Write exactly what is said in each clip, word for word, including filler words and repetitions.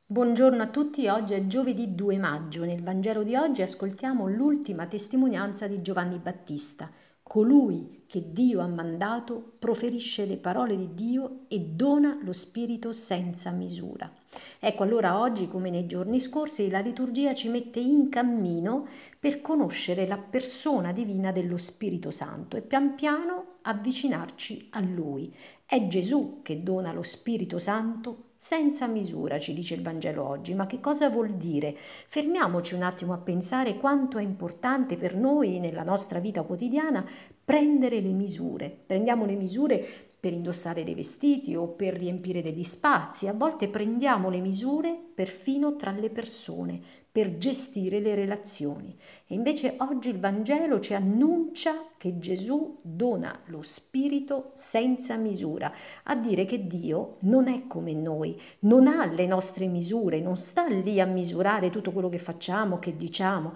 Buongiorno a tutti, oggi è giovedì due maggio. Nel Vangelo di oggi ascoltiamo l'ultima testimonianza di Giovanni Battista. Colui che Dio ha mandato proferisce le parole di Dio e dona lo Spirito senza misura. Ecco, allora oggi, come nei giorni scorsi, la liturgia ci mette in cammino per conoscere la persona divina dello Spirito Santo e pian piano avvicinarci a Lui. È Gesù che dona lo Spirito Santo senza misura, ci dice il Vangelo oggi. Ma che cosa vuol dire? Fermiamoci un attimo a pensare quanto è importante per noi nella nostra vita quotidiana prendere le misure. Prendiamo le misure per indossare dei vestiti o per riempire degli spazi. A volte prendiamo le misure perfino tra le persone, per gestire le relazioni. E invece oggi il Vangelo ci annuncia che Gesù dona lo Spirito senza misura, a dire che Dio non è come noi, non ha le nostre misure, non sta lì a misurare tutto quello che facciamo, che diciamo.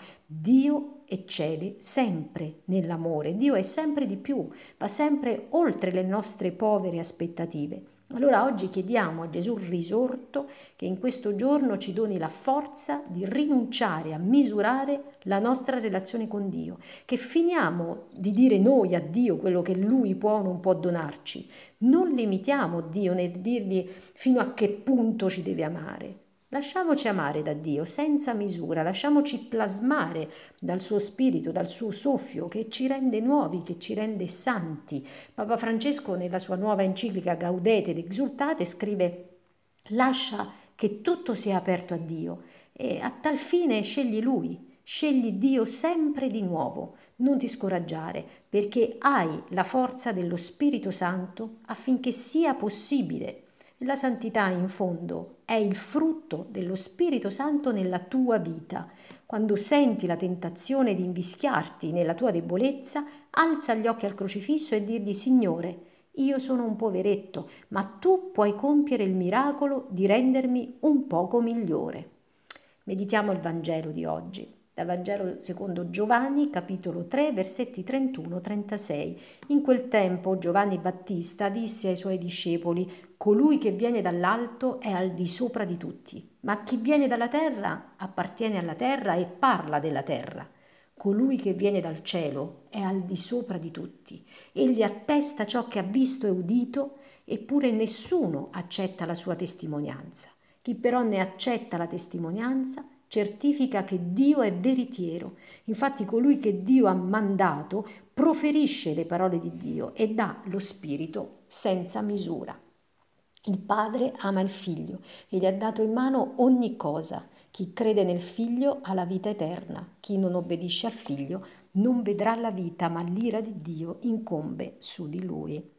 Dio eccede sempre nell'amore, Dio è sempre di più, va sempre oltre le nostre povere aspettative. Allora oggi chiediamo a Gesù risorto che in questo giorno ci doni la forza di rinunciare a misurare la nostra relazione con Dio, che finiamo di dire noi a Dio quello che Lui può o non può donarci. Non limitiamo Dio nel dirgli fino a che punto ci deve amare. Lasciamoci amare da Dio senza misura, lasciamoci plasmare dal suo spirito, dal suo soffio che ci rende nuovi, che ci rende santi. Papa Francesco nella sua nuova enciclica Gaudete ed Exultate scrive: lascia che tutto sia aperto a Dio e a tal fine scegli Lui, scegli Dio sempre di nuovo. Non ti scoraggiare, perché hai la forza dello Spirito Santo affinché sia possibile. La santità, in fondo, è il frutto dello Spirito Santo nella tua vita. Quando senti la tentazione di invischiarti nella tua debolezza, alza gli occhi al crocifisso e dirgli: Signore, io sono un poveretto, ma tu puoi compiere il miracolo di rendermi un poco migliore. Meditiamo il Vangelo di oggi. Dal Vangelo secondo Giovanni, capitolo tre, versetti trentuno trentasei. In quel tempo Giovanni Battista disse ai suoi discepoli: colui che viene dall'alto è al di sopra di tutti, ma chi viene dalla terra appartiene alla terra e parla della terra. Colui che viene dal cielo è al di sopra di tutti. Egli attesta ciò che ha visto e udito, eppure nessuno accetta la sua testimonianza. Chi però ne accetta la testimonianza certifica che Dio è veritiero. Infatti colui che Dio ha mandato proferisce le parole di Dio e dà lo Spirito senza misura. Il Padre ama il Figlio e gli ha dato in mano ogni cosa. Chi crede nel Figlio ha la vita eterna. Chi non obbedisce al Figlio non vedrà la vita, ma l'ira di Dio incombe su di lui.